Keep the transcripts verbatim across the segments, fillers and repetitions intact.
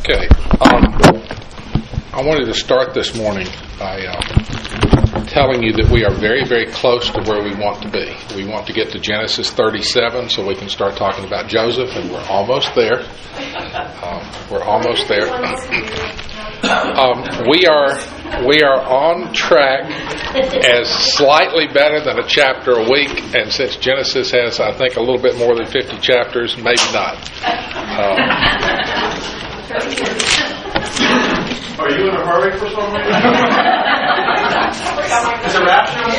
Okay. Um, I wanted to start this morning by uh, telling you that we are very, very close to where we want to be. We want to get to Genesis thirty-seven so we can start talking about Joseph, and we're almost there. Um, we're almost there. Um, we are we are on track as slightly better than a chapter a week, and since Genesis has, I think, a little bit more than fifty chapters, maybe not. Um, Are you in a hurry for some reason? Is it rapture?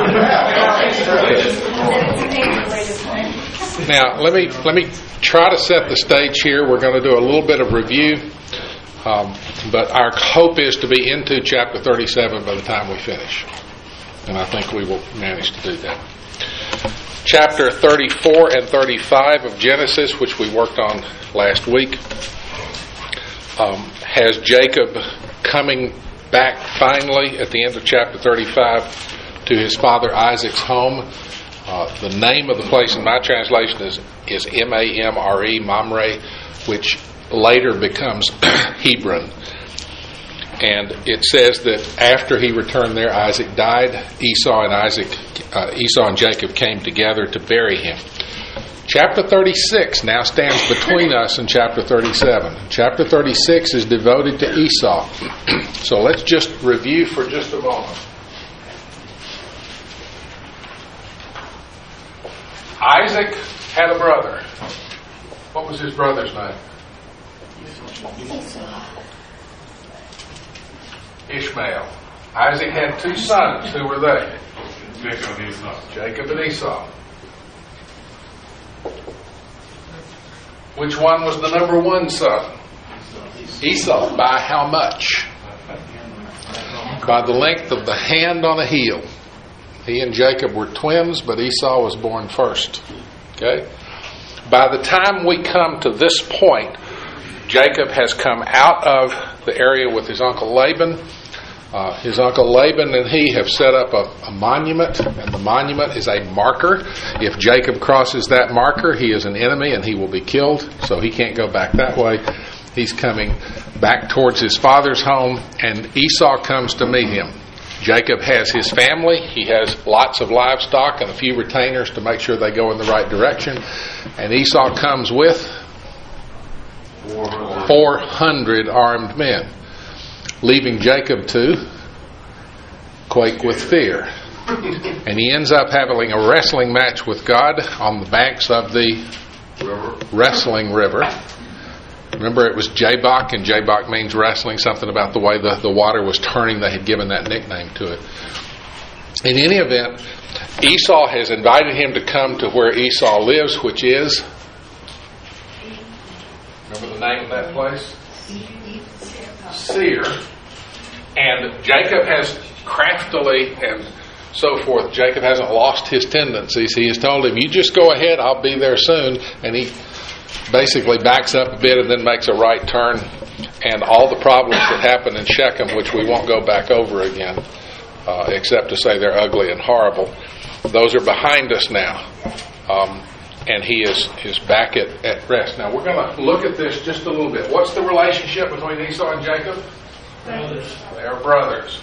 Now, let me let me try to set the stage here. We're going to do a little bit of review, um, but our hope is to be into chapter thirty-seven by the time we finish, and I think we will manage to do that. Chapter thirty-four and thirty-five of Genesis, which we worked on last week, um, has Jacob coming back finally at the end of chapter thirty-five to his father Isaac's home. Uh, the name of the place in my translation is, is M A M R E, Mamre, which later becomes Hebron. And it says that after he returned there, Isaac died. Esau and Isaac, uh, Esau and Jacob came together to bury him. Chapter thirty-six now stands between us and chapter thirty-seven. Chapter thirty-six is devoted to Esau. So let's just review for just a moment. Isaac had a brother. What was his brother's name? Ishmael. Isaac had two sons. Who were they? Jacob and Esau. Jacob and Esau. Which one was the number one son? Esau. By how much? By the length of the hand on a heel. He and Jacob were twins, but Esau was born first. Okay? By the time we come to this point, Jacob has come out of the area with his uncle Laban. Uh, his uncle Laban and he have set up a, a monument, and the monument is a marker. If Jacob crosses that marker, he is an enemy and he will be killed, so he can't go back that way. He's coming back towards his father's home, and Esau comes to meet him. Jacob has his family. He has lots of livestock and a few retainers to make sure they go in the right direction. And Esau comes with four hundred armed men, leaving Jacob to quake with fear. And he ends up having a wrestling match with God on the banks of the wrestling river. Remember, it was Jabbok, and Jabbok means wrestling, something about the way the, the water was turning. They had given that nickname to it. In any event, Esau has invited him to come to where Esau lives, which is, remember the name of that place? Seir. And Jacob has craftily and so forth, Jacob hasn't lost his tendencies. He has told him, you just go ahead, I'll be there soon. And he basically backs up a bit and then makes a right turn, and all the problems that happened in Shechem, which we won't go back over again, uh, except to say they're ugly and horrible, those are behind us now. Um, and he is, is back at, at rest. Now we're going to look at this just a little bit. What's the relationship between Esau and Jacob? Brothers. They're brothers.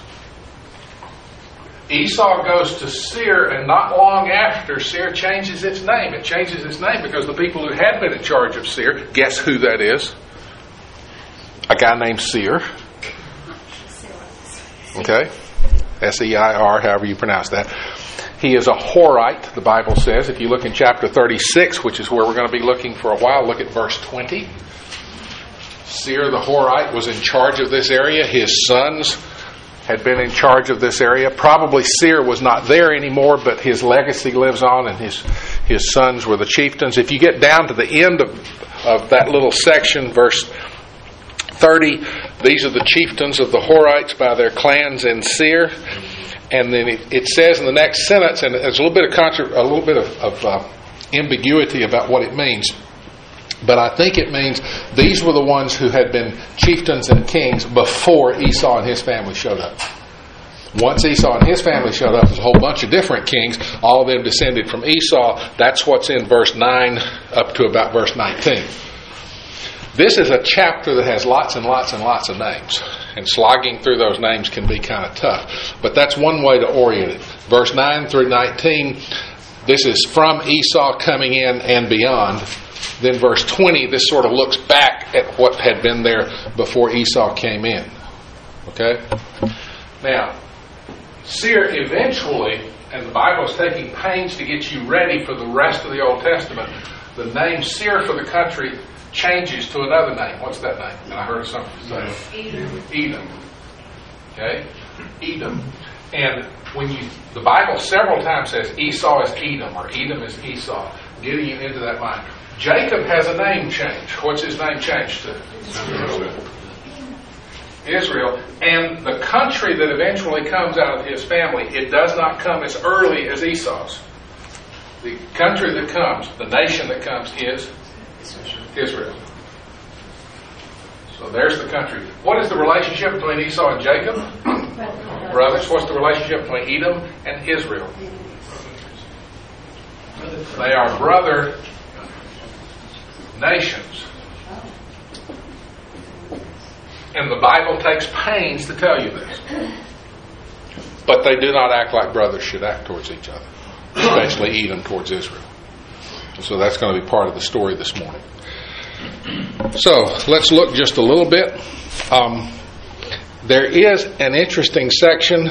Esau goes to Seir, and not long after, Seir changes its name. It changes its name because the people who had been in charge of Seir, guess who that is? A guy named Seir. Okay? S E I R, however you pronounce that. He is a Horite, the Bible says. If you look in chapter thirty-six, which is where we're going to be looking for a while, look at verse twenty. Seir the Horite was in charge of this area. His sons had been in charge of this area. Probably Seir was not there anymore, but his legacy lives on, and his his sons were the chieftains. If you get down to the end of, of that little section, verse thirty, these are the chieftains of the Horites by their clans in Seir. And then it, it says in the next sentence, and there's a little bit of contra- a little bit of, of uh, ambiguity about what it means. But I think it means these were the ones who had been chieftains and kings before Esau and his family showed up. Once Esau and his family showed up, there's a whole bunch of different kings. All of them descended from Esau. That's what's in verse nine up to about verse nineteen. This is a chapter that has lots and lots and lots of names. And slogging through those names can be kind of tough. But that's one way to orient it. Verse nine through nineteen, this is from Esau coming in and beyond. Then verse twenty, this sort of looks back at what had been there before Esau came in. Okay? Now, Seir eventually, and the Bible is taking pains to get you ready for the rest of the Old Testament, the name Seir for the country changes to another name. What's that name? And I heard something say Edom. Edom. Okay? Edom. And when you, the Bible several times says Esau is Edom or Edom is Esau, getting you into that mind. Jacob has a name change. What's his name changed to? Israel. Israel. And the country that eventually comes out of his family, it does not come as early as Esau's. The country that comes, the nation that comes is Israel. So there's the country. What is the relationship between Esau and Jacob? Brothers. What's the relationship between Edom and Israel? They are brother nations. And the Bible takes pains to tell you this. But they do not act like brothers should act towards each other, especially Edom towards Israel. So that's going to be part of the story this morning. So let's look just a little bit. Um, there is an interesting section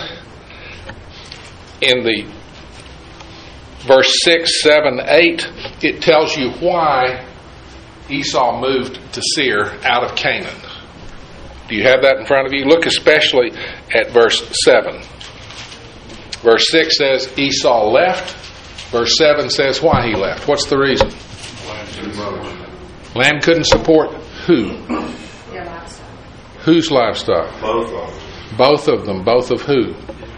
in the verse six, seven, eight. It tells you why Esau moved to Seir out of Canaan. Do you have that in front of you? Look especially at verse seven. Verse six says Esau left. Verse seven says why he left. What's the reason? Land couldn't support who? Their livestock. Whose livestock? Both of them. Both of them. Both of who?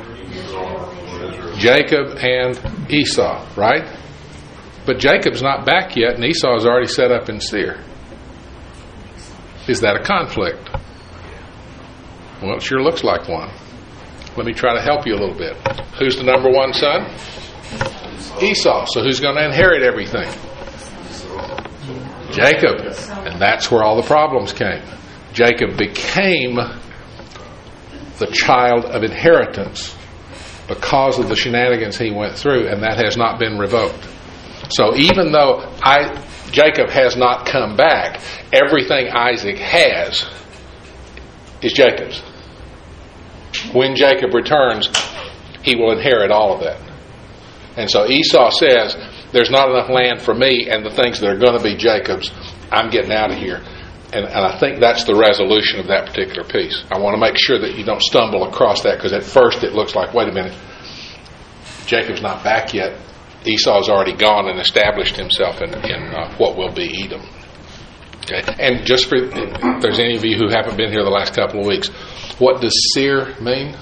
Jacob and Esau, right? But Jacob's not back yet, and Esau's already set up in Seir. Is that a conflict? Well, it sure looks like one. Let me try to help you a little bit. Who's the number one son? Esau. So who's going to inherit everything? Jacob. And that's where all the problems came. Jacob became the child of inheritance because of the shenanigans he went through, and that has not been revoked. So even though I, Jacob has not come back, everything Isaac has is Jacob's. When Jacob returns, he will inherit all of that. And so Esau says, there's not enough land for me and the things that are going to be Jacob's. I'm getting out of here. And, and I think that's the resolution of that particular piece. I want to make sure that you don't stumble across that, because at first it looks like, wait a minute, Jacob's not back yet. Esau's already gone and established himself in, in uh, what will be Edom. Okay. And just for, if there's any of you who haven't been here the last couple of weeks, what does Seir mean?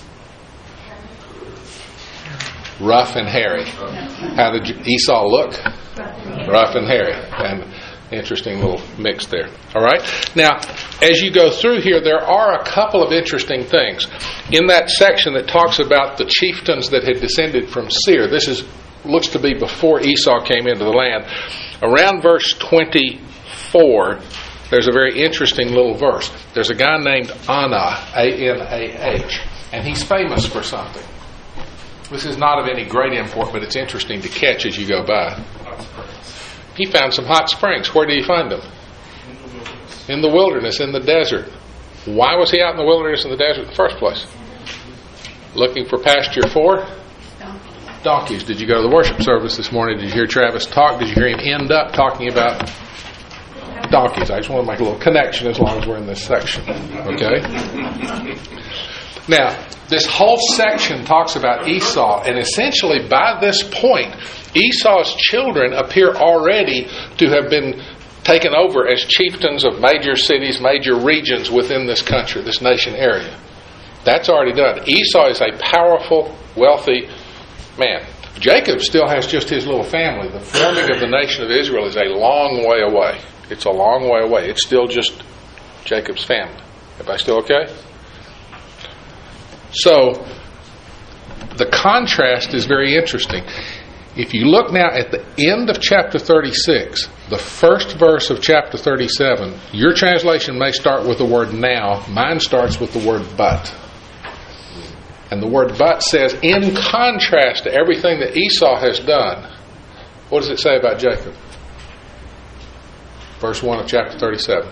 Rough and hairy. How did Esau look? Rough and hairy. And interesting little mix there. All right. Now, as you go through here, there are a couple of interesting things. In that section that talks about the chieftains that had descended from Seir, this is looks to be before Esau came into the land. Around verse twenty-four, there's a very interesting little verse. There's a guy named Anah, A N A H, and he's famous for something. This is not of any great import, but it's interesting to catch as you go by. He found some hot springs. Where did he find them? In the wilderness, in the desert. Why was he out in the wilderness in the desert in the first place? Looking for pasture for donkeys. Did you go to the worship service this morning? Did you hear Travis talk? Did you hear him end up talking about donkeys? I just want to make a little connection as long as we're in this section. Okay? Now, this whole section talks about Esau, and essentially by this point, Esau's children appear already to have been taken over as chieftains of major cities, major regions within this country, this nation area. That's already done. Esau is a powerful, wealthy man. Jacob still has just his little family. The forming of the nation of Israel is a long way away. It's a long way away. It's still just Jacob's family. Everybody still okay? So, the contrast is very interesting. If you look now at the end of chapter thirty-six, the first verse of chapter thirty-seven, your translation may start with the word now. Mine starts with the word but. And the word but says, in contrast to everything that Esau has done, what does it say about Jacob? Verse one of chapter thirty-seven.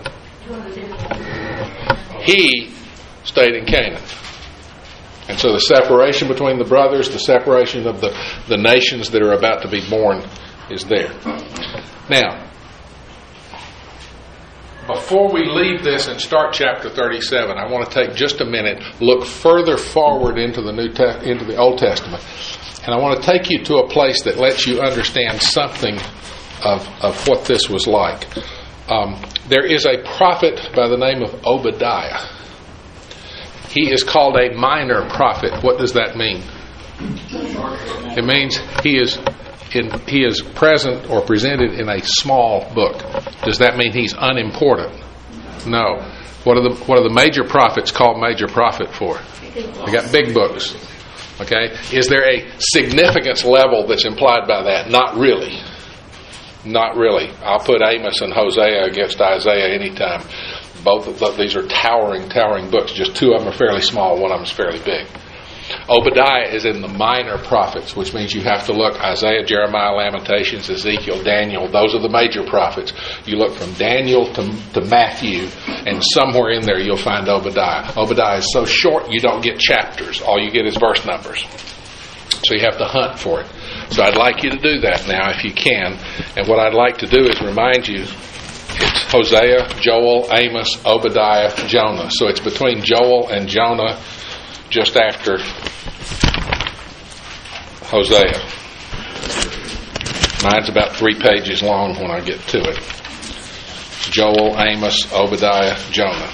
He stayed in Canaan. And so the separation between the brothers, the separation of the, the nations that are about to be born is there. Now, before we leave this and start chapter thirty-seven, I want to take just a minute, look further forward into the New Te- into the Old Testament. And I want to take you to a place that lets you understand something of, of what this was like. Um, there is a prophet by the name of Obadiah. He is called a minor prophet. What does that mean? It means he is in, he is present or presented in a small book. Does that mean he's unimportant? No. What are the what are the major prophets called major prophet for? They got big books. Okay? Is there a significance level that's implied by that? Not really. Not really. I'll put Amos and Hosea against Isaiah anytime. Both of the, these are towering, towering books. Just two of them are fairly small. One of them is fairly big. Obadiah is in the minor prophets, which means you have to look Isaiah, Jeremiah, Lamentations, Ezekiel, Daniel. Those are the major prophets. You look from Daniel to, to Matthew, and somewhere in there you'll find Obadiah. Obadiah is so short you don't get chapters. All you get is verse numbers. So you have to hunt for it. So I'd like you to do that now if you can. And what I'd like to do is remind you, it's Hosea, Joel, Amos, Obadiah, Jonah. So it's between Joel and Jonah, just after Hosea. Mine's about three pages long when I get to it. Joel, Amos, Obadiah, Jonah.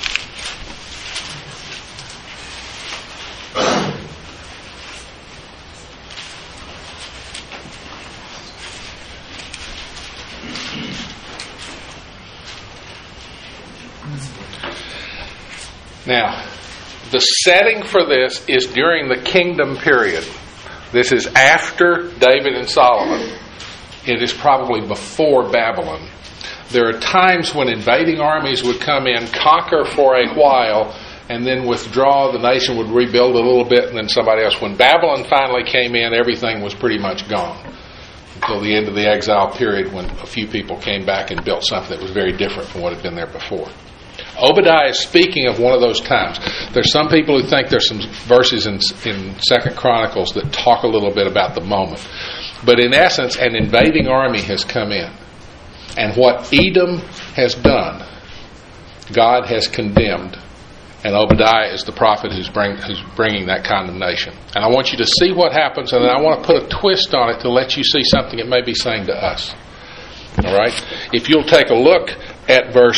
Now, the setting for this is during the kingdom period. This is after David and Solomon. It is probably before Babylon. There are times when invading armies would come in, conquer for a while, and then withdraw. The nation would rebuild a little bit, and then somebody else. When Babylon finally came in, everything was pretty much gone until the end of the exile period, when a few people came back and built something that was very different from what had been there before. Obadiah is speaking of one of those times. There's some people who think there's some verses in, in Second Chronicles that talk a little bit about the moment. But in essence, an invading army has come in. And what Edom has done, God has condemned. And Obadiah is the prophet who's, bring, who's bringing that condemnation. And I want you to see what happens, and then I want to put a twist on it to let you see something it may be saying to us. All right? If you'll take a look at verse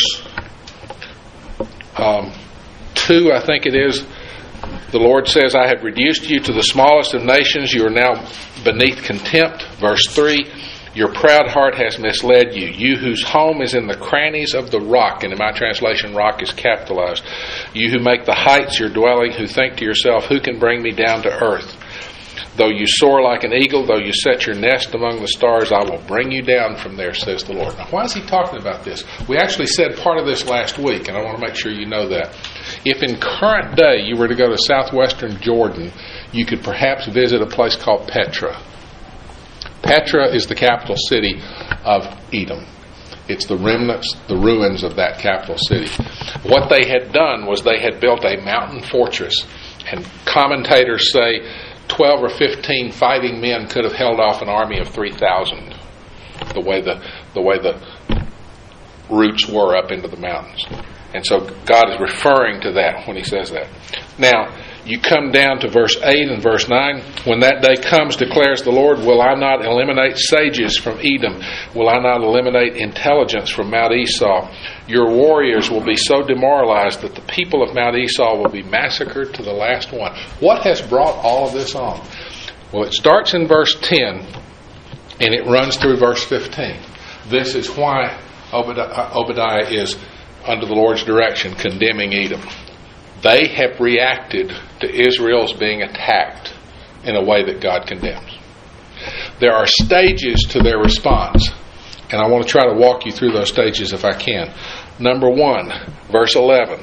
Um, two, I think it is, the Lord says, I have reduced you to the smallest of nations. You are now beneath contempt. Verse three, your proud heart has misled you. You whose home is in the crannies of the rock, and in my translation, rock is capitalized. You who make the heights your dwelling, who think to yourself, who can bring me down to earth? Though you soar like an eagle, though you set your nest among the stars, I will bring you down from there, says the Lord. Now, why is he talking about this? We actually said part of this last week, and I want to make sure you know that. If in current day you were to go to southwestern Jordan, you could perhaps visit a place called Petra. Petra is the capital city of Edom. It's the remnants, the ruins of that capital city. What they had done was they had built a mountain fortress, and commentators say twelve or fifteen fighting men could have held off an army of three thousand, the way the the way the roots were up into the mountains. And so God is referring to that when he says that. Now, you come down to verse eight and verse nine. When that day comes, declares the Lord, will I not eliminate sages from Edom? Will I not eliminate intelligence from Mount Esau? Your warriors will be so demoralized that the people of Mount Esau will be massacred to the last one. What has brought all of this on? Well, it starts in verse ten and it runs through verse fifteen. This is why Obadiah, Obadiah is, under the Lord's direction, condemning Edom. They have reacted to Israel's being attacked in a way that God condemns. There are stages to their response, and I want to try to walk you through those stages if I can. Number one, verse eleven.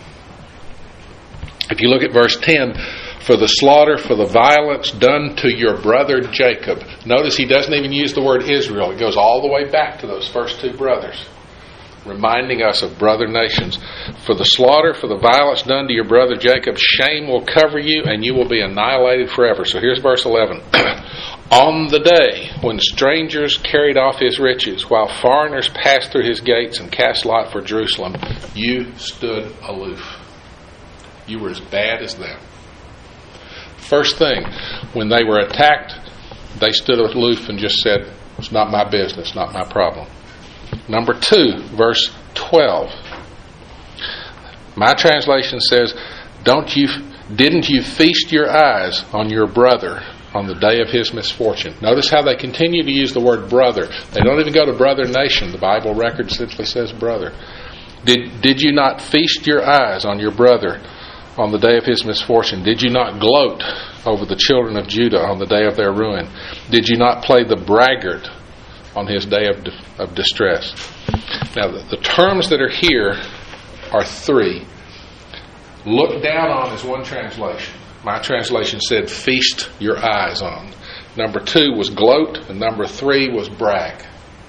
If you look at verse ten, for the slaughter, for the violence done to your brother Jacob. Notice he doesn't even use the word Israel. It goes all the way back to those first two brothers, reminding us of brother nations. For the slaughter, for the violence done to your brother Jacob, shame will cover you and you will be annihilated forever. So here's verse eleven. On the day when strangers carried off his riches, while foreigners passed through his gates and cast lot for Jerusalem, you stood aloof. You were as bad as them. First thing, when they were attacked, they stood aloof and just said, it's not my business, not my problem. Number two, verse twelve. My translation says, "Don't you, didn't you feast your eyes on your brother on the day of his misfortune?" Notice how they continue to use the word brother. They don't even go to brother nation. The Bible record simply says brother. Did, did you not feast your eyes on your brother on the day of his misfortune? Did you not gloat over the children of Judah on the day of their ruin? Did you not play the braggart on his day of, of distress? Now, the, the terms that are here are three. Look down on is one translation. My translation said feast your eyes on. Number two was gloat, and number three was brag.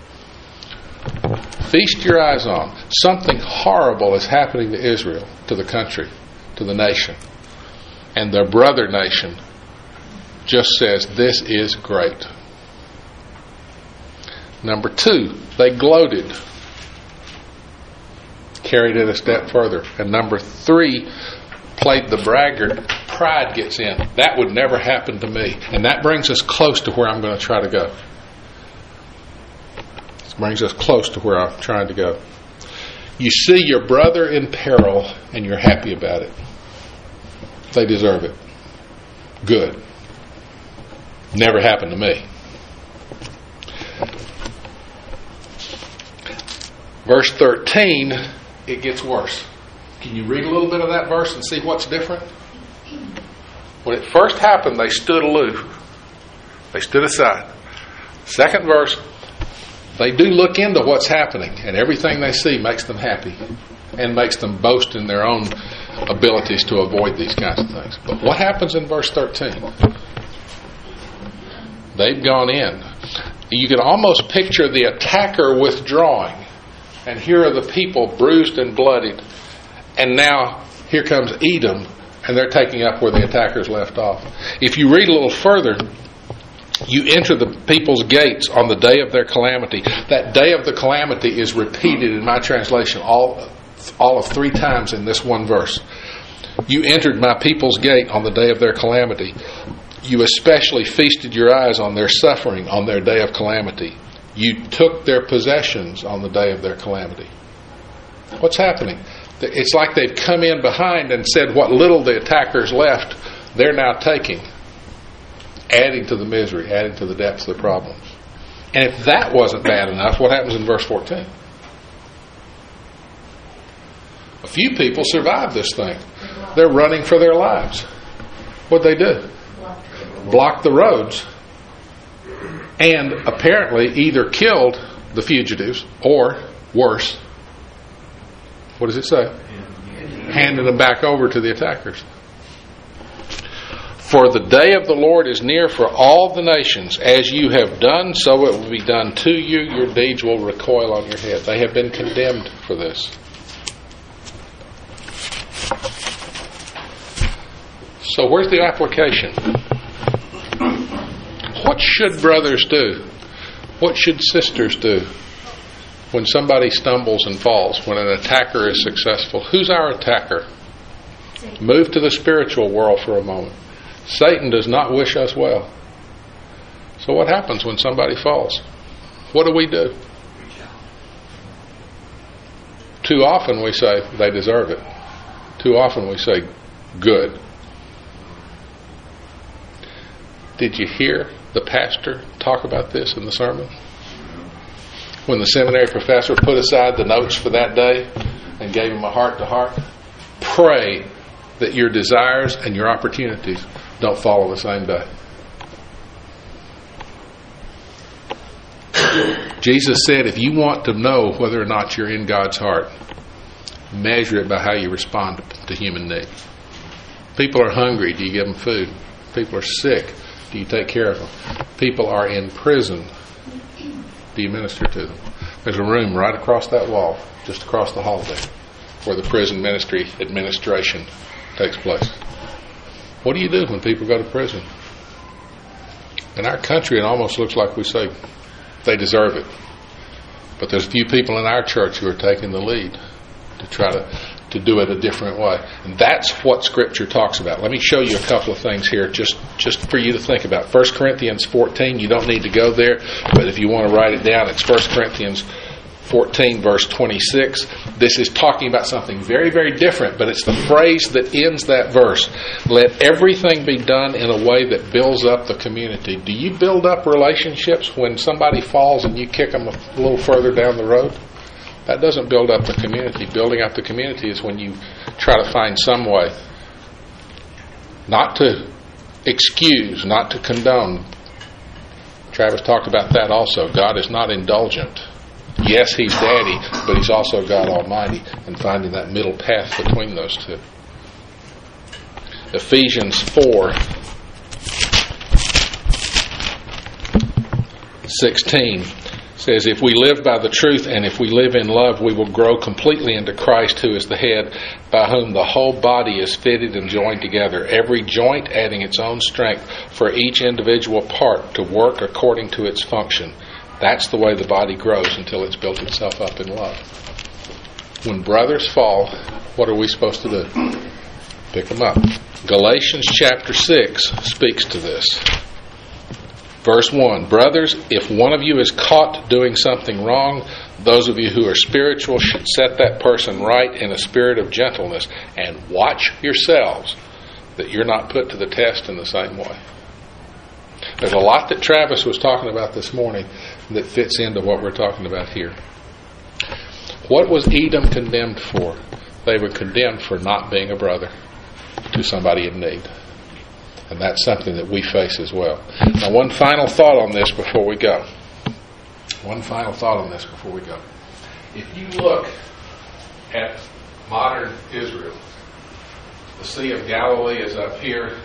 Feast your eyes on. Something horrible is happening to Israel, to the country, to the nation. And their brother nation just says, this is great. Number two, they gloated. Carried it a step further. And number three, played the braggart. Pride gets in. That would never happen to me. And that brings us close to where I'm going to try to go. This brings us close to where I'm trying to go. You see your brother in peril and you're happy about it. They deserve it. Good. Never happened to me. Verse thirteen, it gets worse. Can you read a little bit of that verse and see what's different? When it first happened, they stood aloof. They stood aside. Second verse, they do look into what's happening, and everything they see makes them happy and makes them boast in their own abilities to avoid these kinds of things. But what happens in verse thirteen? They've gone in. You can almost picture the attacker withdrawing, and here are the people bruised and bloodied, and now here comes Edom, and they're taking up where the attackers left off. If you read a little further, you enter the people's gates on the day of their calamity. That day of the calamity is repeated in my translation all, all of three times in this one verse. You entered my people's gate on the day of their calamity. You especially feasted your eyes on their suffering on their day of calamity. You took their possessions on the day of their calamity. What's happening? It's like they've come in behind and said what little the attackers left, they're now taking, adding to the misery, adding to the depths of the problems. And if that wasn't bad enough, what happens in verse fourteen? A few people survived this thing. They're running for their lives. What'd they do? Blocked the roads. And apparently either killed the fugitives or, worse, what does it say? Handed them back over to the attackers. For the day of the Lord is near for all the nations. As you have done, so it will be done to you. Your deeds will recoil on your head. They have been condemned for this. So where's the application? What should brothers do? What should sisters do when somebody stumbles and falls, when an attacker is successful? Who's our attacker? Move to the spiritual world for a moment. Satan does not wish us well. So what happens when somebody falls? What do we do? Too often we say, they deserve it. Too often we say, good. Did you hear the pastor talk about this in the sermon? When the seminary professor put aside the notes for that day and gave him a heart-to-heart, pray that your desires and your opportunities don't follow the same day. Jesus said, if you want to know whether or not you're in God's heart, measure it by how you respond to human need. People are hungry. Do you give them food? People are sick. Do you take care of them? People are in prison. Do you minister to them? There's a room right across that wall, just across the hall there, where the prison ministry administration takes place. What do you do when people go to prison? In our country, it almost looks like we say they deserve it. But there's a few people in our church who are taking the lead to try to, to do it a different way. And that's what Scripture talks about. Let me show you a couple of things here just, just for you to think about. First Corinthians fourteen, you don't need to go there, but if you want to write it down, it's First Corinthians fourteen, verse twenty-six. This is talking about something very, very different, but it's the phrase that ends that verse. Let everything be done in a way that builds up the community. Do you build up relationships when somebody falls and you kick them a little further down the road? That doesn't build up the community. Building up the community is when you try to find some way not to excuse, not to condone. Travis talked about that also. God is not indulgent. Yes, He's Daddy, but He's also God Almighty, and finding that middle path between those two. Ephesians four sixteen says, if we live by the truth and if we live in love, we will grow completely into Christ, who is the head, by whom the whole body is fitted and joined together, every joint adding its own strength for each individual part to work according to its function. That's the way the body grows until it's built itself up in love. When brothers fall, what are we supposed to do? Pick them up. Galatians chapter six speaks to this. Verse one, brothers, if one of you is caught doing something wrong, those of you who are spiritual should set that person right in a spirit of gentleness, and watch yourselves that you're not put to the test in the same way. There's a lot that Travis was talking about this morning that fits into what we're talking about here. What was Edom condemned for? They were condemned for not being a brother to somebody in need. And that's something that we face as well. Now, one final thought on this before we go. One final thought on this before we go. If you look at modern Israel, the Sea of Galilee is up here.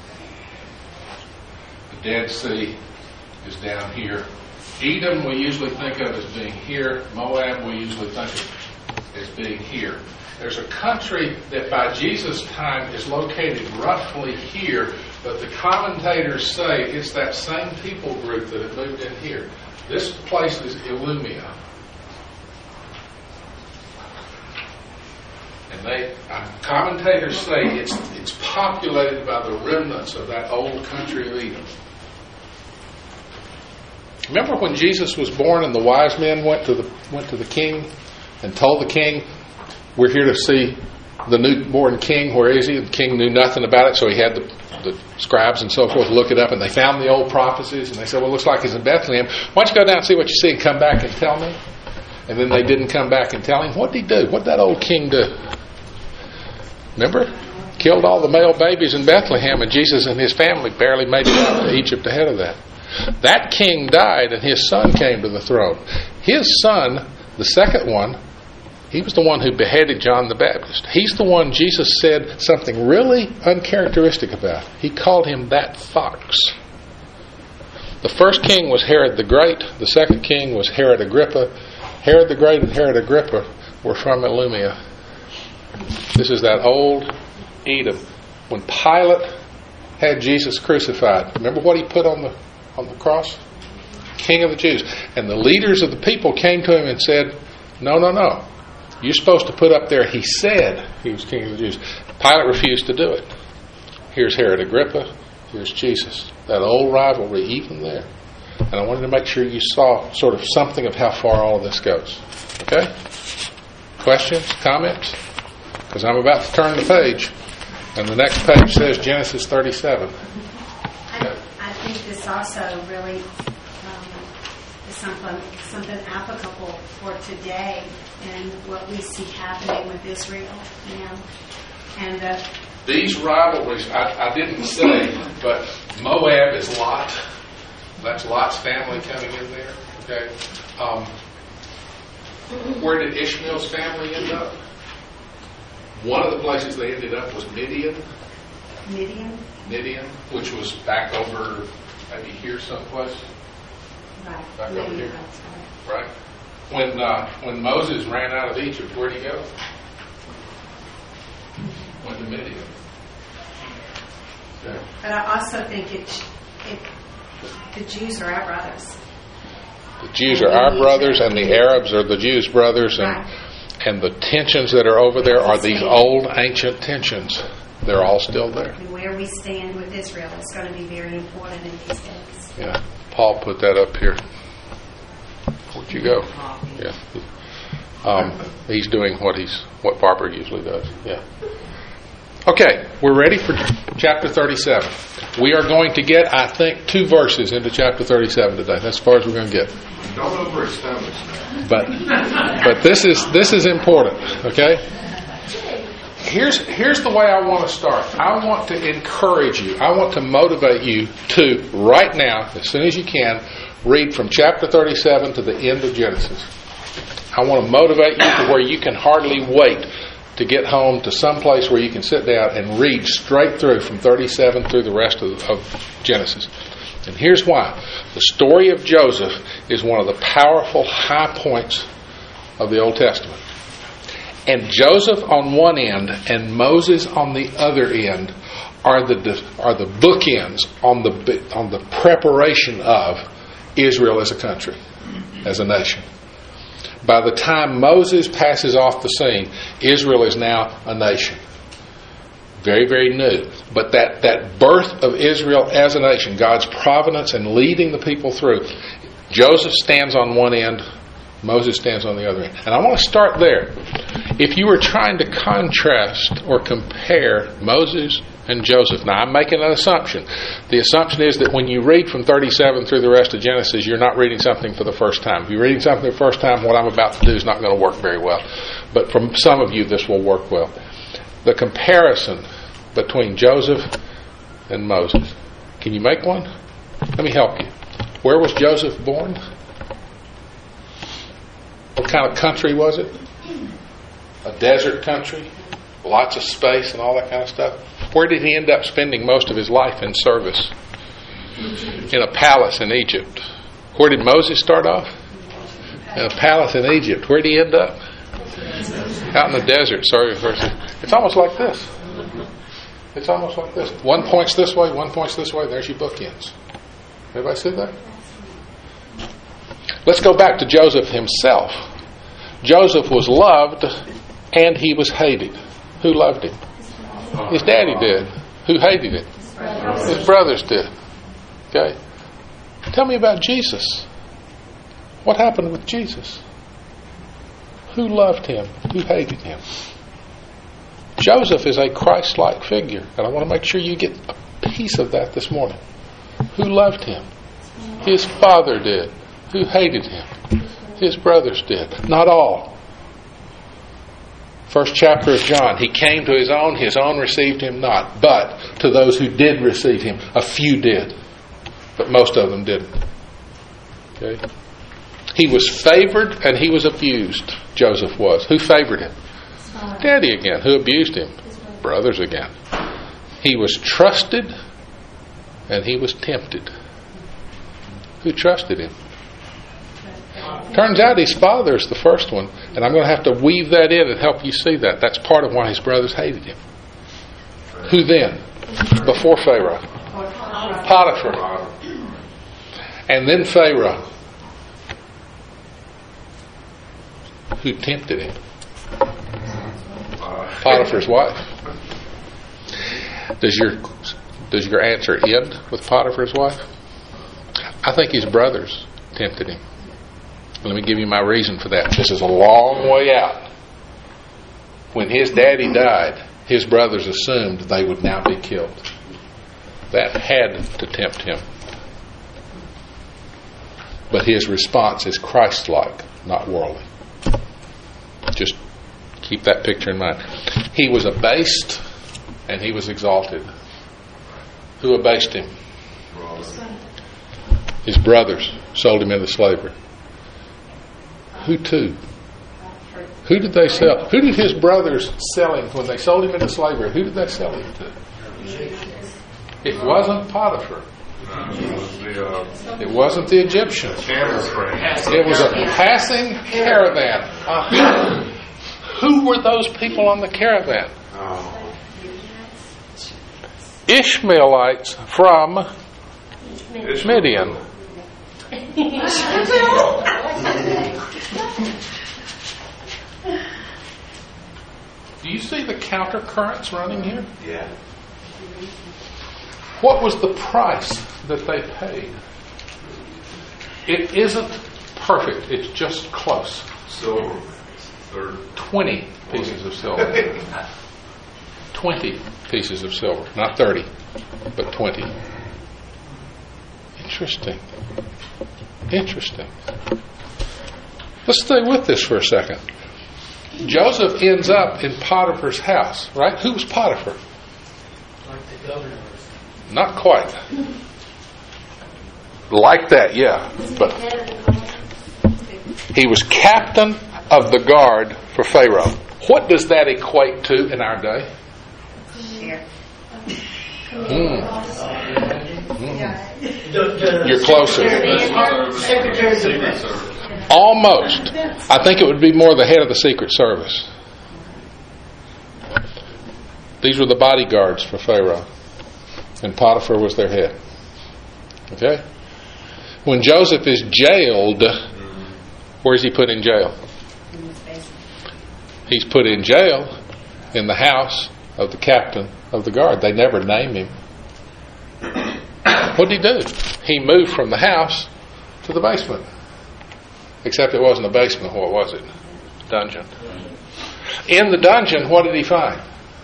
The Dead Sea is down here. Edom we usually think of as being here. Moab we usually think of as being here. There's a country that by Jesus' time is located roughly here, but the commentators say it's that same people group that have moved in here. This place is Illumia. And they, uh, commentators say it's it's populated by the remnants of that old country of Edom. Remember when Jesus was born and the wise men went to the went to the king and told the king, we're here to see the newborn king. Where is he? The king knew nothing about it, so he had the, the scribes and so forth look it up, and they found the old prophecies, and they said, well, it looks like he's in Bethlehem. Why don't you go down and see what you see and come back and tell me? And then they didn't come back and tell him. What did he do? What did that old king do? Remember? Killed all the male babies in Bethlehem, and Jesus and his family barely made it out to Egypt ahead of that. That king died, and his son came to the throne. His son, the second one, he was the one who beheaded John the Baptist. He's the one Jesus said something really uncharacteristic about. He called him that fox. The first king was Herod the Great. The second king was Herod Agrippa. Herod the Great and Herod Agrippa were from Illumia. This is that old Edom. When Pilate had Jesus crucified, remember what he put on the on the cross? King of the Jews. And the leaders of the people came to him and said, no, no, no. You're supposed to put up there, he said he was king of the Jews. Pilate refused to do it. Here's Herod Agrippa. Here's Jesus. That old rivalry, even there. And I wanted to make sure you saw sort of something of how far all of this goes. Okay? Questions? Comments? Because I'm about to turn the page. And the next page says Genesis thirty-seven. I, I think this also really um, is something, something applicable for today and what we see happening with Israel. You know? And uh, These rivalries, I, I didn't say, but Moab is Lot. That's Lot's family coming in there. Okay. Um, where did Ishmael's family end up? One of the places they ended up was Midian. Midian? Midian, which was back over maybe here someplace. Right. Back over Midian, here. that's right. Right. When uh, when Moses ran out of Egypt, where'd he go? Went to Midian. Okay. But I also think it, it, the Jews are our brothers. The Jews are our brothers, and the Arabs are the Jews' brothers, and Right. and the tensions that are over there are these old ancient tensions. They're all still there. And where we stand with Israel is going to be very important in these days. Yeah. Paul put that up here. Where'd you go? Yeah. Um, he's doing what he's what Barbara usually does. Yeah. Okay, we're ready for chapter thirty-seven. We are going to get, I think, two verses into chapter thirty-seven today. That's as far as we're going to get. Don't overestablish. But but this is this is important. Okay. Here's here's the way I want to start. I want to encourage you. I want to motivate you to right now, as soon as you can, read from chapter thirty-seven to the end of Genesis. I want to motivate you to where you can hardly wait to get home to some place where you can sit down and read straight through from thirty-seven through the rest of, of Genesis. And here's why. The story of Joseph is one of the powerful high points of the Old Testament. And Joseph on one end and Moses on the other end are the are the bookends on the on the preparation of Israel as a country, as a nation. By the time Moses passes off the scene, Israel is now a nation. Very, very new. But that, that birth of Israel as a nation, God's providence and leading the people through, Joseph stands on one end, Moses stands on the other end. And I want to start there. If you were trying to contrast or compare Moses and Joseph, now I'm making an assumption. The assumption is that when you read from thirty-seven through the rest of Genesis, you're not reading something for the first time. If you're reading something for the first time, what I'm about to do is not going to work very well. But for some of you, this will work well. The comparison between Joseph and Moses. Can you make one? Let me help you. Where was Joseph born? What kind of country was it? A desert country? Lots of space and all that kind of stuff. Where did he end up spending most of his life in service? In a palace in Egypt. Where did Moses start off? In a palace in Egypt. Where did he end up? Out in the desert. Sorry, it's almost like this. It's almost like this. One points this way, one points this way. There's your bookends. Everybody see that? Let's go back to Joseph himself. Joseph was loved and he was hated. Who loved him? His daddy did. Who hated him? His brothers did. Okay? Tell me about Jesus. What happened with Jesus? Who loved him? Who hated him? Joseph is a Christ-like figure, and I want to make sure you get a piece of that this morning. Who loved him? His father did. Who hated him? His brothers did. Not all. First chapter of John. He came to his own, his own received him not. But to those who did receive him, a few did. But most of them didn't. Okay? He was favored and he was abused. Joseph was. Who favored him? Daddy again. Who abused him? Brothers again. He was trusted and he was tempted. Who trusted him? Turns out his father's the first one, and I'm going to have to weave that in and help you see that. That's part of why his brothers hated him. Who then? Before Pharaoh? Potiphar. And then Pharaoh. Who tempted him? Potiphar's wife. Does your does your answer end with Potiphar's wife? I think his brothers tempted him. Let me give you my reason for that. This is a long way out. When his daddy died, his brothers assumed they would now be killed. That had to tempt him. But his response is Christ-like, not worldly. Just keep that picture in mind. He was abased and he was exalted. Who abased him? His brothers sold him into slavery. Who to? Who did they sell? Who did his brothers sell him when they sold him into slavery? Who did they sell him to? It wasn't Potiphar. It wasn't the Egyptian. It was a passing caravan. Uh, who were those people on the caravan? Ishmaelites from Midian. Do you see the counter currents running here? Yeah. What was the price that they paid? It isn't perfect. It's just close. Silver. Third. twenty pieces of silver. twenty pieces of silver. Not thirty, but twenty. Interesting. Interesting. Let's stay with this for a second. Joseph ends up in Potiphar's house, right? Who was Potiphar? Like the governor. Not quite. Like that, yeah. But he was captain of the guard for Pharaoh. What does that equate to in our day? Mm. Mm. You're closer. Almost. I think it would be more the head of the Secret Service. These were the bodyguards for Pharaoh. And Potiphar was their head. Okay? When Joseph is jailed, where is he put in jail? He's put in jail in the house of the captain of the guard. They never name him. What did he do? He moved from the house to the basement. Except it wasn't a basement. What was it? Dungeon. In the dungeon, what did he find?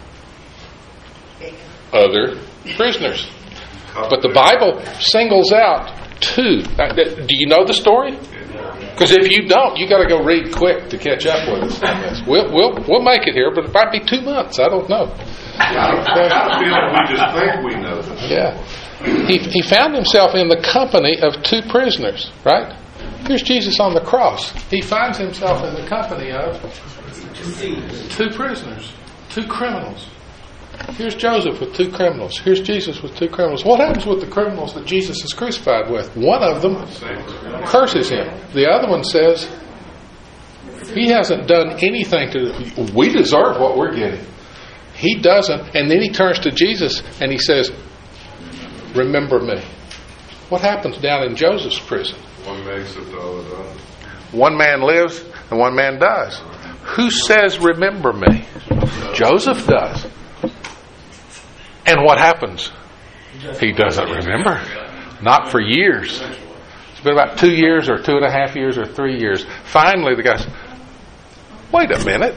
Other prisoners. But the Bible singles out two. Do you know the story? Because if you don't, you got to go read quick to catch up with us on this. We'll we'll we'll make it here, but it might be two months. I don't know. I feel we just think we know this. Yeah, he he found himself in the company of two prisoners. Right? Here's Jesus on the cross. He finds himself in the company of two prisoners, two criminals. Here's Joseph with two criminals. Here's Jesus with two criminals. What happens with the criminals that Jesus is crucified with? One of them curses him. The other one says, he hasn't done anything to... We deserve what we're getting. He doesn't. And then he turns to Jesus and he says, remember me. What happens down in Joseph's prison? One makes it, the other doesn't. One man lives and one man dies. Who says remember me? Joseph does. And what happens? He doesn't remember. Not for years. It's been about two years or two and a half years or three years. Finally, the guy says, wait a minute.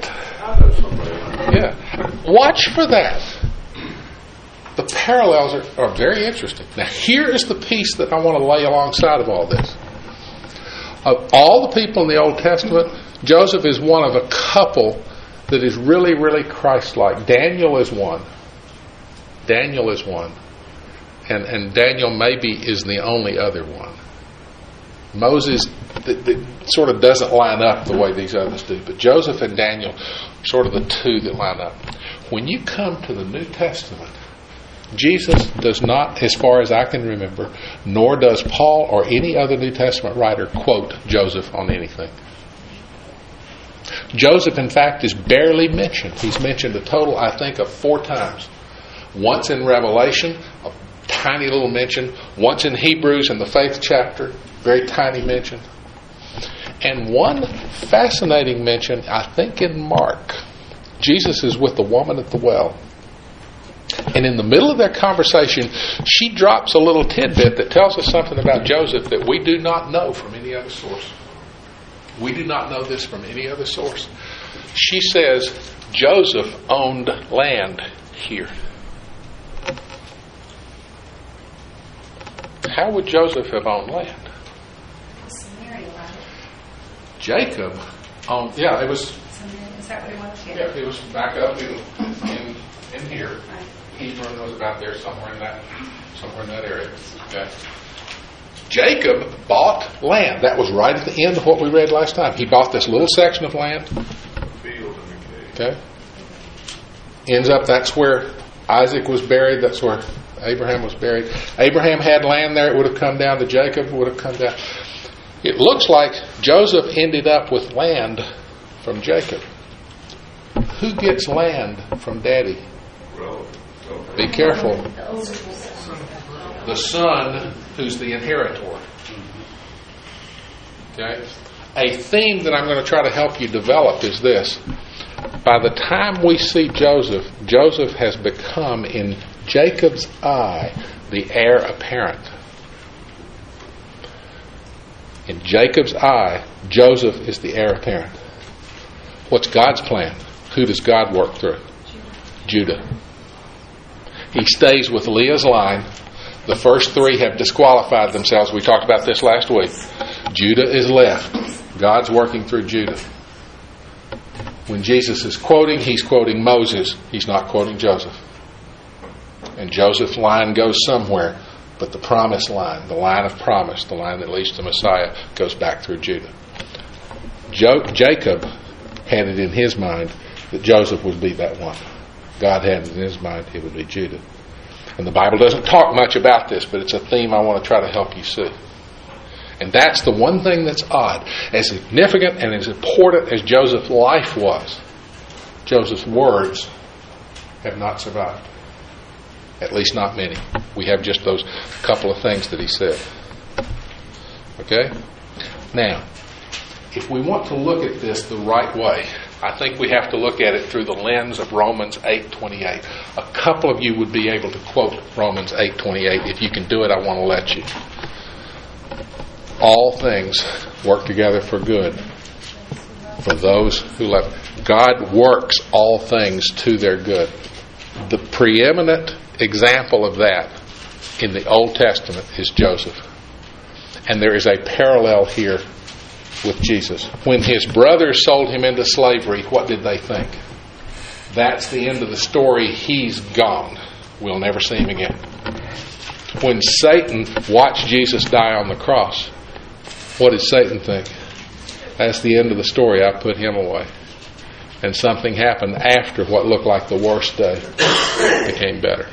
Yeah. Watch for that. The parallels are, are very interesting. Now, here is the piece that I want to lay alongside of all this. Of all the people in the Old Testament, Joseph is one of a couple that is really, really Christ-like. Daniel is one. Daniel is one. And, and Daniel maybe is the only other one. Moses th- th- sort of doesn't line up the way these others do. But Joseph and Daniel are sort of the two that line up. When you come to the New Testament, Jesus does not, as far as I can remember, nor does Paul or any other New Testament writer quote Joseph on anything. Joseph, in fact, is barely mentioned. He's mentioned a total, I think, of four times. Once in Revelation, a tiny little mention. Once in Hebrews in the faith chapter, very tiny mention. And one fascinating mention, I think, in Mark. Jesus is with the woman at the well. And in the middle of their conversation, she drops a little tidbit that tells us something about Joseph that we do not know from any other source. We do not know this from any other source. She says, Joseph owned land here. How would Joseph have owned land? Jacob owned, yeah, it was, Is that what it was? yeah, it was back up in, in, in here. Hebron was about there, somewhere in that, somewhere in that area. Okay. Jacob bought land. That was right at the end of what we read last time. He bought this little section of land. Field in the cave. Okay. Ends up, that's where Isaac was buried. That's where Abraham was buried. Abraham had land there. It would have come down to Jacob. It would have come down. It looks like Joseph ended up with land from Jacob. Who gets land from Daddy? Be careful. The son who's the inheritor. Okay? A theme that I'm going to try to help you develop is this. By the time we see Joseph, Joseph has become, in Jacob's eye, the heir apparent. In Jacob's eye, Joseph is the heir apparent. What's God's plan? Who does God work through? Judah. He stays with Leah's line. The first three have disqualified themselves. We talked about this last week. Judah is left. God's working through Judah. When Jesus is quoting, he's quoting Moses. He's not quoting Joseph. And Joseph's line goes somewhere, but the promised line, the line of promise, the line that leads to Messiah, goes back through Judah. Jo- Jacob had it in his mind that Joseph would be that one. God had it in his mind it would be Judah. And the Bible doesn't talk much about this, but it's a theme I want to try to help you see. And that's the one thing that's odd. As significant and as important as Joseph's life was, Joseph's words have not survived. At least not many. We have just those couple of things that he said. Okay? Now, if we want to look at this the right way, I think we have to look at it through the lens of Romans eight twenty-eight. A couple of you would be able to quote Romans eight twenty-eight. If you can do it, I want to let you. All things work together for good for those who love. God works all things to their good. The preeminent example of that in the Old Testament is Joseph. And there is a parallel here with Jesus. When his brothers sold him into slavery, what did they think? That's the end of the story. He's gone. We'll never see him again. When Satan watched Jesus die on the cross, what did Satan think? That's the end of the story. I put him away. And something happened after what looked like the worst day became better.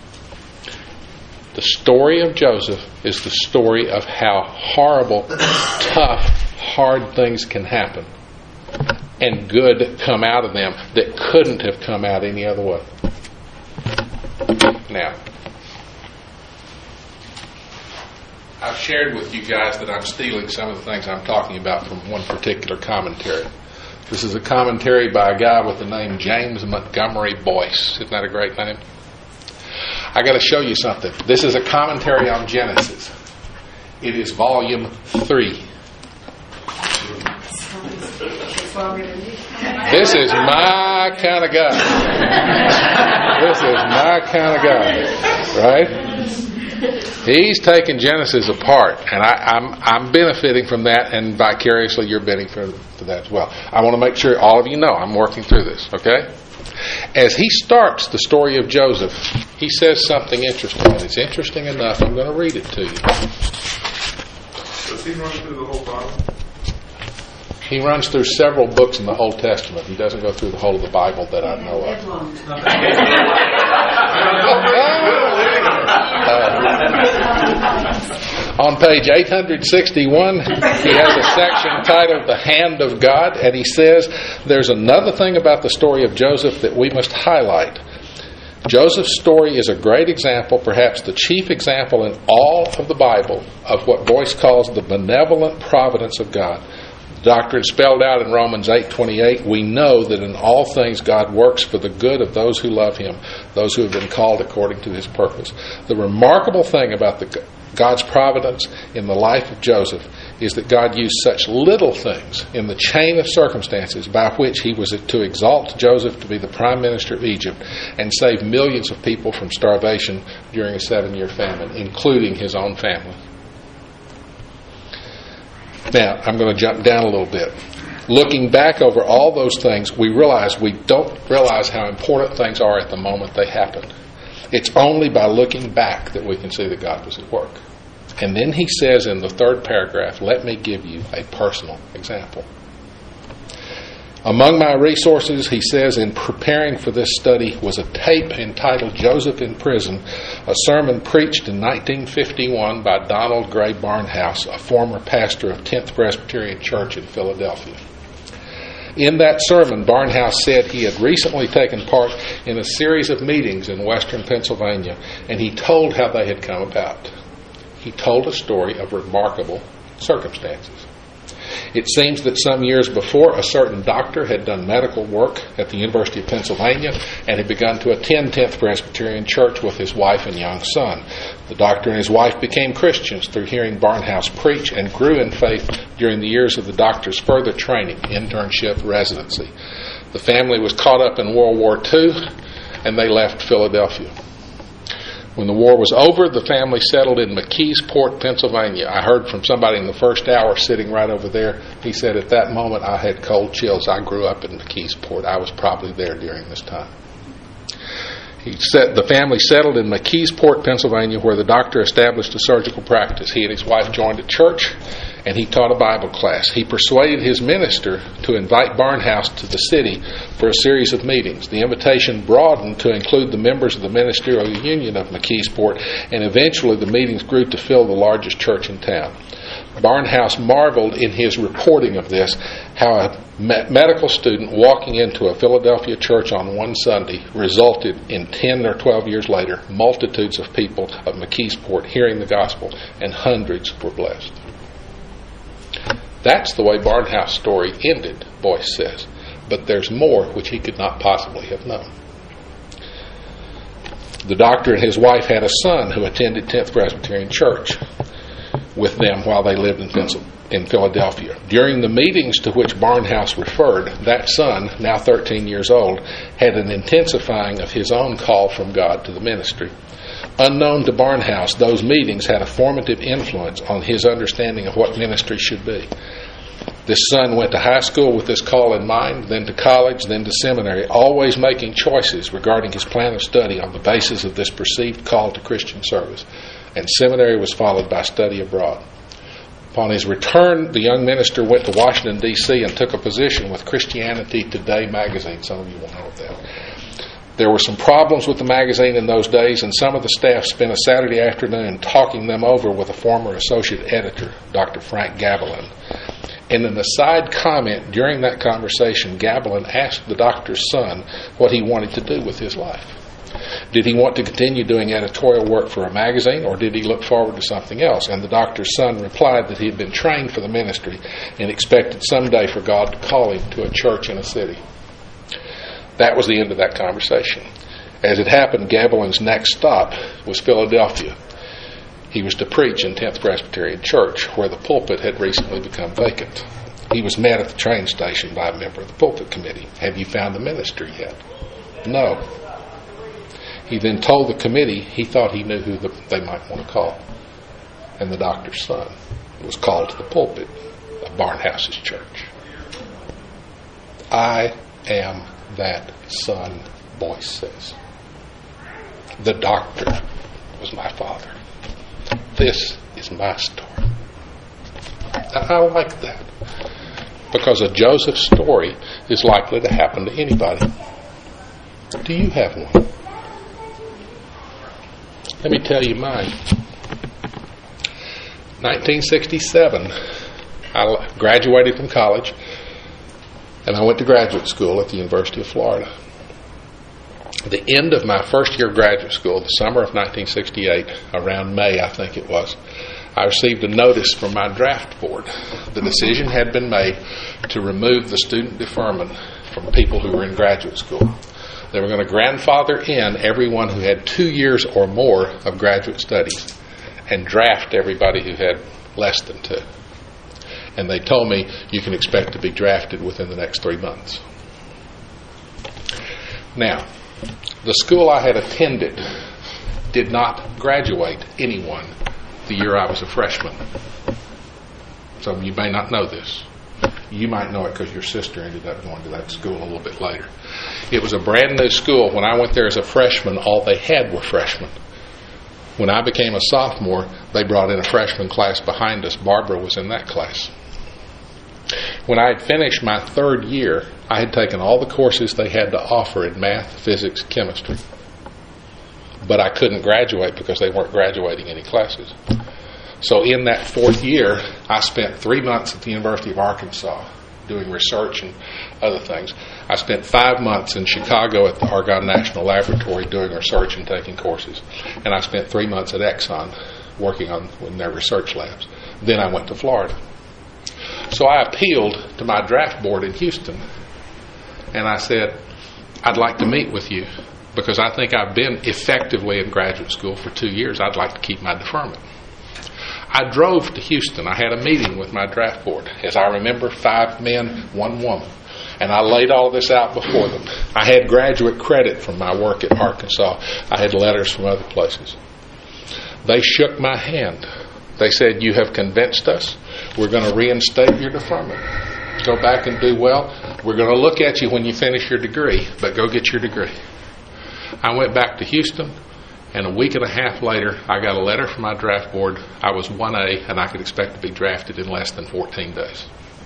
The story of Joseph is the story of how horrible, tough, hard things can happen and good come out of them that couldn't have come out any other way. Now, I've shared with you guys that I'm stealing some of the things I'm talking about from one particular commentary. This is a commentary by a guy with the name James Montgomery Boyce. Isn't that a great name? I got to show you something. This is a commentary on Genesis. It is volume three. This is my kind of guy. This is my kind of guy, right? He's taking Genesis apart, and I, I'm I'm benefiting from that, and vicariously you're benefiting from that as well. I want to make sure all of you know I'm working through this, okay? As he starts the story of Joseph, he says something interesting, and it's interesting enough, I'm going to read it to you. Does he run through the whole Bible? He runs through several books in the Old Testament. He doesn't go through the whole of the Bible that I know of. uh, on page eight sixty-one, he has a section titled The Hand of God, and he says there's another thing about the story of Joseph that we must highlight. Joseph's story is a great example, perhaps the chief example in all of the Bible, of what Boyce calls the benevolent providence of God. Doctrine spelled out in Romans eight twenty-eight, we know that in all things God works for the good of those who love Him, those who have been called according to His purpose. The remarkable thing about the, God's providence in the life of Joseph is that God used such little things in the chain of circumstances by which He was to exalt Joseph to be the prime minister of Egypt and save millions of people from starvation during a seven-year famine, including His own family. Now, I'm going to jump down a little bit. Looking back over all those things, we realize we don't realize how important things are at the moment they happened. It's only by looking back that we can see that God was at work. And then he says in the third paragraph, let me give you a personal example. Among my resources, he says, in preparing for this study was a tape entitled Joseph in Prison, a sermon preached in nineteen fifty-one by Donald Gray Barnhouse, a former pastor of tenth Presbyterian Church in Philadelphia. In that sermon, Barnhouse said he had recently taken part in a series of meetings in western Pennsylvania, and he told how they had come about. He told a story of remarkable circumstances. It seems that some years before, a certain doctor had done medical work at the University of Pennsylvania and had begun to attend tenth Presbyterian Church with his wife and young son. The doctor and his wife became Christians through hearing Barnhouse preach and grew in faith during the years of the doctor's further training, internship, residency. The family was caught up in World War Two, and they left Philadelphia. When the war was over, the family settled in McKeesport, Pennsylvania. I heard from somebody in the first hour sitting right over there. He said, at that moment I had cold chills. I grew up in McKeesport. I was probably there during this time. He said the family settled in McKeesport, Pennsylvania, where the doctor established a surgical practice. He and his wife joined a church, and he taught a Bible class. He persuaded his minister to invite Barnhouse to the city for a series of meetings. The invitation broadened to include the members of the Ministerial Union of McKeesport, and eventually the meetings grew to fill the largest church in town. Barnhouse marveled in his reporting of this how a medical student walking into a Philadelphia church on one Sunday resulted in ten or twelve years later multitudes of people of McKeesport hearing the gospel, and hundreds were blessed. That's the way Barnhouse's story ended, Boyce says, but there's more which he could not possibly have known. The doctor and his wife had a son who attended tenth Presbyterian Church with them while they lived in, in Philadelphia. During the meetings to which Barnhouse referred, that son, now thirteen years old, had an intensifying of his own call from God to the ministry. Unknown to Barnhouse, those meetings had a formative influence on his understanding of what ministry should be. This son went to high school with this call in mind, then to college, then to seminary, always making choices regarding his plan of study on the basis of this perceived call to Christian service. And seminary was followed by study abroad. Upon his return, the young minister went to Washington, D C and took a position with Christianity Today magazine. Some of you will know that. There were some problems with the magazine in those days, and some of the staff spent a Saturday afternoon talking them over with a former associate editor, Doctor Frank Gabelin. In an aside comment during that conversation, Gabelin asked the doctor's son what he wanted to do with his life. Did he want to continue doing editorial work for a magazine, or did he look forward to something else? And the doctor's son replied that he had been trained for the ministry and expected someday for God to call him to a church in a city. That was the end of that conversation. As it happened, Gabelin's next stop was Philadelphia. He was to preach in tenth Presbyterian Church, where the pulpit had recently become vacant. He was met at the train station by a member of the pulpit committee. Have you found a minister yet? No. He then told the committee he thought he knew who the, they might want to call. And the doctor's son was called to the pulpit of Barnhouse's church. I am that son, Boyce says. The doctor was my father. This is my story. I like that, because a Joseph story is likely to happen to anybody. Do you have one? Let me tell you mine. nineteen sixty-seven, I graduated from college, and I went to graduate school at the University of Florida. At the end of my first year of graduate school, the summer of nineteen sixty-eight, around May I think it was, I received a notice from my draft board. The decision had been made to remove the student deferment from people who were in graduate school. They were going to grandfather in everyone who had two years or more of graduate studies and draft everybody who had less than two. And they told me you can expect to be drafted within the next three months. Now, the school I had attended did not graduate anyone the year I was a freshman. So you may not know this. You might know it because your sister ended up going to that school a little bit later. It was a brand new school. When I went there as a freshman, all they had were freshmen. When I became a sophomore, they brought in a freshman class behind us. Barbara was in that class. When I had finished my third year, I had taken all the courses they had to offer in math, physics, chemistry. But I couldn't graduate because they weren't graduating any classes. So in that fourth year, I spent three months at the University of Arkansas doing research and other things. I spent five months in Chicago at the Argonne National Laboratory doing research and taking courses. And I spent three months at Exxon working on in their research labs. Then I went to Florida. So I appealed to my draft board in Houston, and I said, I'd like to meet with you because I think I've been effectively in graduate school for two years. I'd like to keep my deferment. I drove to Houston. I had a meeting with my draft board. As I remember, five men, one woman. And I laid all this out before them. I had graduate credit from my work at Arkansas. I had letters from other places. They shook my hand. They said, you have convinced us. We're going to reinstate your deferment. Go back and do well. We're going to look at you when you finish your degree, but go get your degree. I went back to Houston, and a week and a half later, I got a letter from my draft board. I was one A, and I could expect to be drafted in less than fourteen days.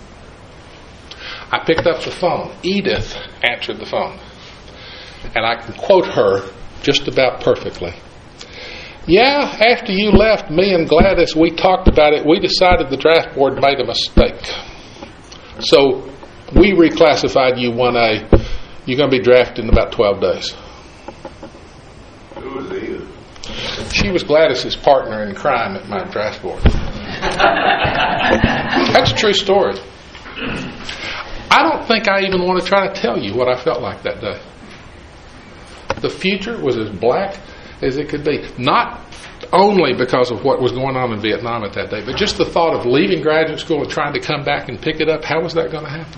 I picked up the phone. Edith answered the phone. And I can quote her just about perfectly. Yeah, after you left, me and Gladys, we talked about it. We decided the draft board made a mistake. So we reclassified you one A. You're going to be drafted in about twelve days. Who was Edith? She was Gladys's partner in crime at my draft board. That's a true story. I don't think I even want to try to tell you what I felt like that day. The future was as black as it could be. Not only because of what was going on in Vietnam at that day, but just the thought of leaving graduate school and trying to come back and pick it up. How was that going to happen?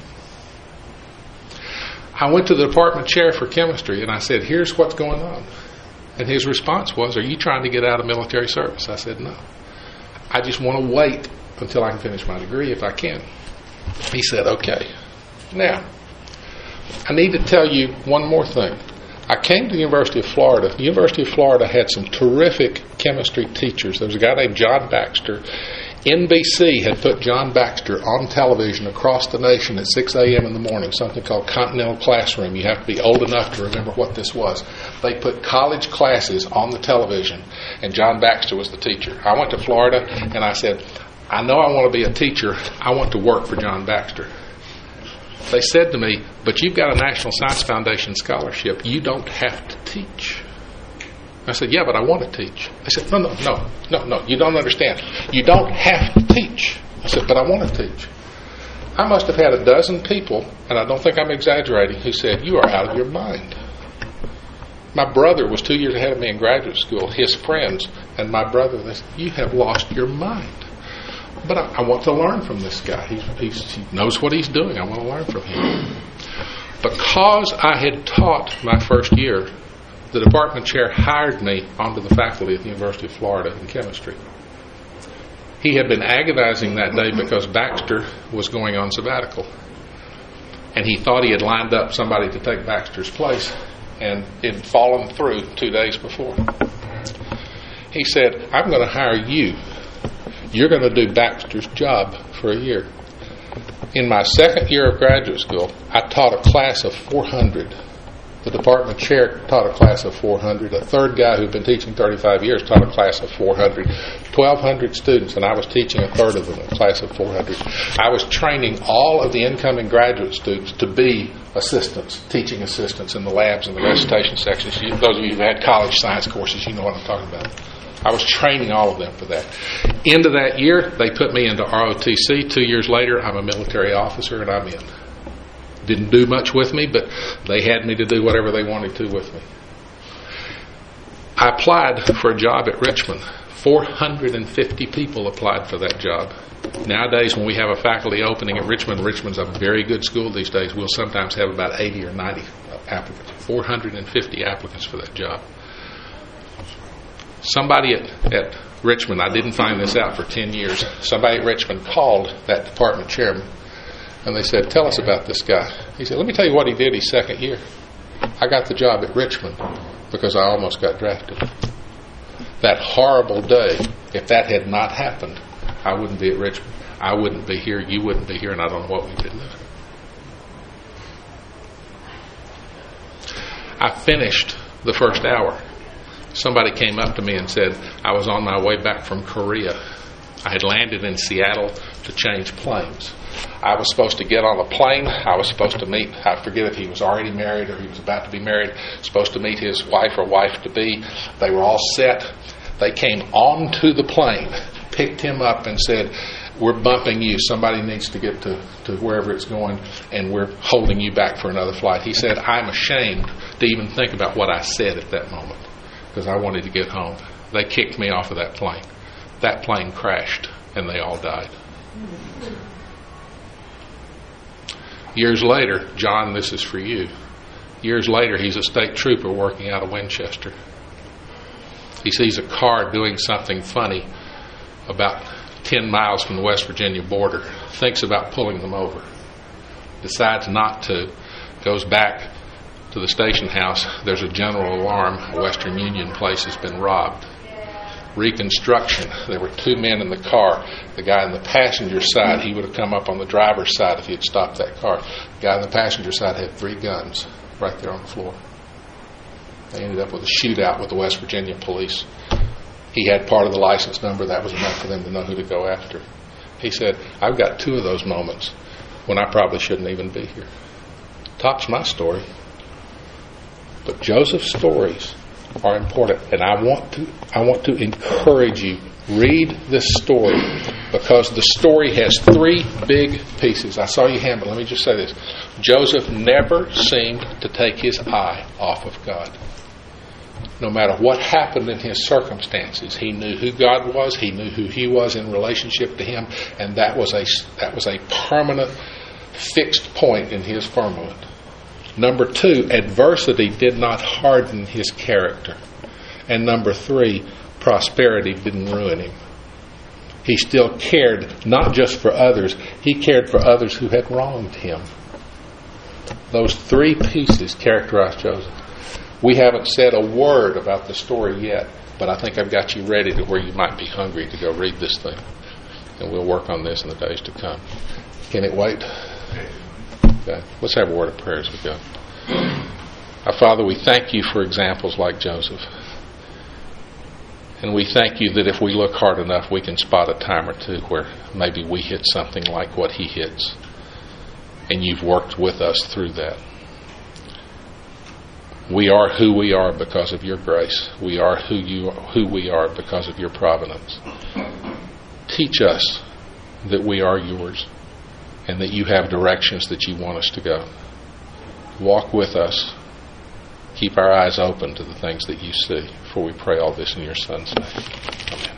I went to the department chair for chemistry and I said, here's what's going on. And his response was, are you trying to get out of military service? I said, no. I just want to wait until I can finish my degree if I can. He said, okay. Now, I need to tell you one more thing. I came to the University of Florida. The University of Florida had some terrific chemistry teachers. There was a guy named John Baxter. N B C had put John Baxter on television across the nation at six a.m. in the morning, something called Continental Classroom. You have to be old enough to remember what this was. They put college classes on the television, and John Baxter was the teacher. I went to Florida, and I said, I know I want to be a teacher. I want to work for John Baxter. They said to me, but you've got a National Science Foundation scholarship. You don't have to teach. I said, yeah, but I want to teach. They said, no, no, no, no, no, you don't understand. You don't have to teach. I said, but I want to teach. I must have had a dozen people, and I don't think I'm exaggerating, who said, you are out of your mind. My brother was two years ahead of me in graduate school. His friends and my brother, they said, you have lost your mind. But I, I want to learn from this guy. He's, he's, he knows what he's doing. I want to learn from him. Because I had taught my first year, the department chair hired me onto the faculty at the University of Florida in chemistry. He had been agonizing that day because Baxter was going on sabbatical. And he thought he had lined up somebody to take Baxter's place, and it had fallen through two days before. He said, I'm going to hire you. You're going to do Baxter's job for a year. In my second year of graduate school, I taught a class of four hundred. The department chair taught a class of four hundred. A third guy who'd been teaching thirty-five years taught a class of four hundred. twelve hundred students, and I was teaching a third of them, a class of four hundred. I was training all of the incoming graduate students to be assistants, teaching assistants in the labs and the recitation sections. You, those of you who've had college science courses, you know what I'm talking about. I was training all of them for that. End of that year, they put me into R O T C. Two years later, I'm a military officer, and I'm in. Didn't do much with me, but they had me to do whatever they wanted to with me. I applied for a job at Richmond. four hundred fifty people applied for that job. Nowadays, when we have a faculty opening at Richmond, Richmond's a very good school these days. We'll sometimes have about eighty or ninety applicants. four hundred fifty applicants for that job. Somebody at, at Richmond, I didn't find this out for ten years, somebody at Richmond called that department chairman, and they said, tell us about this guy. He said, let me tell you what he did his second year. I got the job at Richmond because I almost got drafted. that horrible day, if that had not happened, I wouldn't be at Richmond. I wouldn't be here. You wouldn't be here, and I don't know what we'd be doing. I finished the first hour. Somebody came up to me and said, I was on my way back from Korea. I had landed in Seattle to change planes. I was supposed to get on a plane. I was supposed to meet, I forget if he was already married or he was about to be married, supposed to meet his wife or wife-to-be. They were all set. They came onto the plane, picked him up and said, we're bumping you. Somebody needs to get to, to wherever it's going, and we're holding you back for another flight. He said, I'm ashamed to even think about what I said at that moment because I wanted to get home. They kicked me off of that plane. That plane crashed, and they all died. Years later, John, this is for you. Years later, he's a state trooper working out of Winchester. He sees a car doing something funny about ten miles from the West Virginia border, thinks about pulling them over, decides not to, goes back to the station house. There's a general alarm. A Western Union place has been robbed. Reconstruction. There were two men in the car. The guy on the passenger side, he would have come up on the driver's side if he had stopped that car. The guy on the passenger side had three guns right there on the floor. They ended up with a shootout with the West Virginia police. He had part of the license number. That was enough for them to know who to go after. He said, I've got two of those moments when I probably shouldn't even be here. Tops my story. But Joseph's stories are important, and I want to I want to encourage you, read this story, because the story has three big pieces. I saw you hand, but let me just say this. Joseph never seemed to take his eye off of God. No matter what happened in his circumstances, he knew who God was, he knew who he was in relationship to him, and that was a that was a permanent, fixed point in his firmament. Number two, adversity did not harden his character. And number three, prosperity didn't ruin him. He still cared not just for others, he cared for others who had wronged him. Those three pieces characterize Joseph. We haven't said a word about the story yet, but I think I've got you ready to where you might be hungry to go read this thing. And we'll work on this in the days to come. Can it wait? Okay. Let's have a word of prayer as we go. Our Father, we thank you for examples like Joseph. And we thank you that if we look hard enough, we can spot a time or two where maybe we hit something like what he hits. And you've worked with us through that. We are who we are because of your grace. We are who you who we are because of your providence. Teach us that we are yours and that you have directions that you want us to go. Walk with us. Keep our eyes open to the things that you see. For we pray all this in your Son's name. Amen.